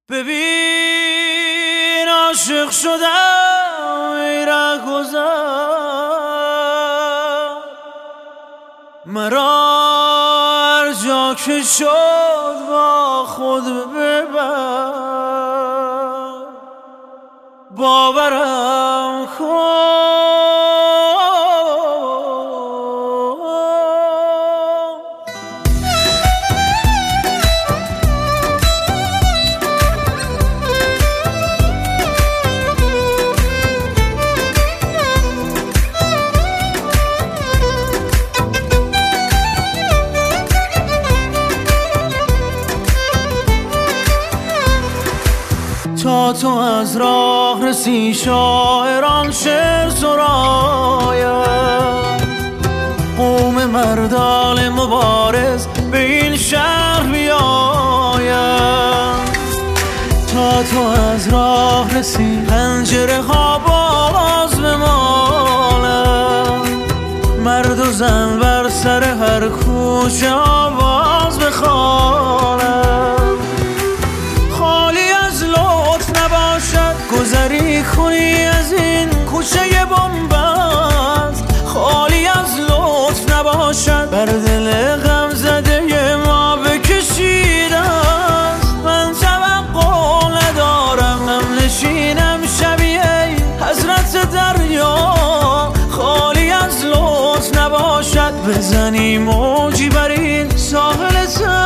ببین عاشق شدم ای رهگذر، مرا هر جا که شد با خود ببر، باورم کن تا تو از راه رسی شاعران شعر سرایم، قوم مردان مبارز به این شهر بیایم. تا تو از راه رسی پنجره ها باز بمالم، مرد و زن بر سر هر کوچه آواز بخوانم. گذری کنی از این کوچه بنبست، خالی از لطف نباشد بر دل غم زده ما بکشیده است. من توقع ندارم هم نشینم شبیه حضرت دریا، خالی از لطف نباشد بزنی موجی بر این ساحل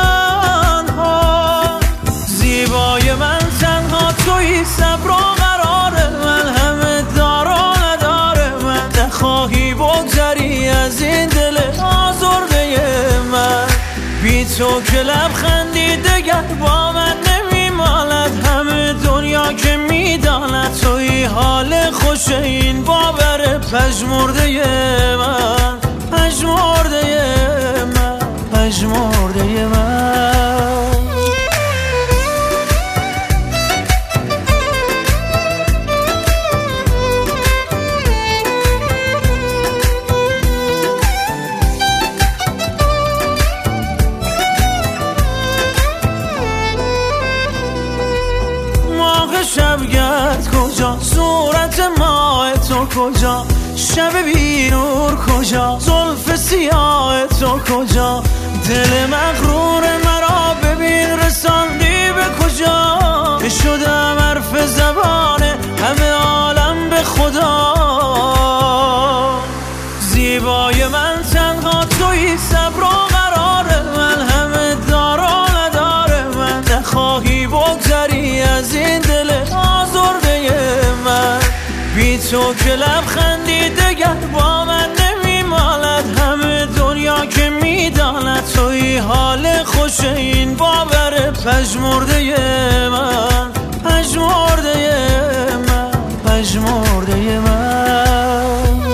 تنها. زیبای من تنها تویی، صبر و قرار من همه دار و نداره من. نخواهی بگذری از این دل آزرده من، بی تو که لبخندی دگر با من نمیمالد. همه دنیا که میداند تویی حال خوش این باور پژمرده من، پژمرده من، پژمرده من. شبگرد کجا، صورت ماه تو کجا، شب بی نور کجا، زلف سیاه تو کجا. دل مغرور مرا ببین رساندی به کجا، که شدم حرف زبان همه عالم به خدا. زیبای من تنها تویی، صبر و قرار من همه دار و نداره من. نخواهی بگذری از این دل آزرده من، بی تو که لبخندی دگر با من نمیمالد. همه دنیا که میداند تویی حال خوش این باور پژمرده من، پژمرده من، پژمرده من.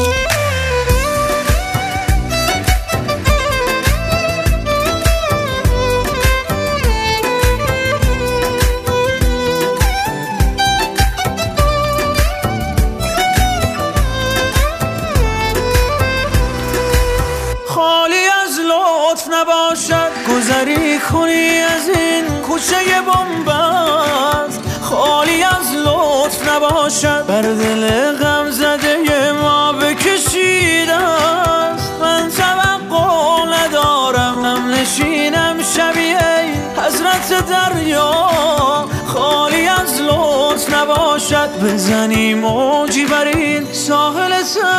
نباشد گذری کنی از این کوچه بنبست، خالی از لطف نباشد بر دل غم زده ما بکشیده است. من توقع ندارم هم نشینم شبیه حضرت دریا، خالی از لطف نباشد بزنی موجی بر این ساحل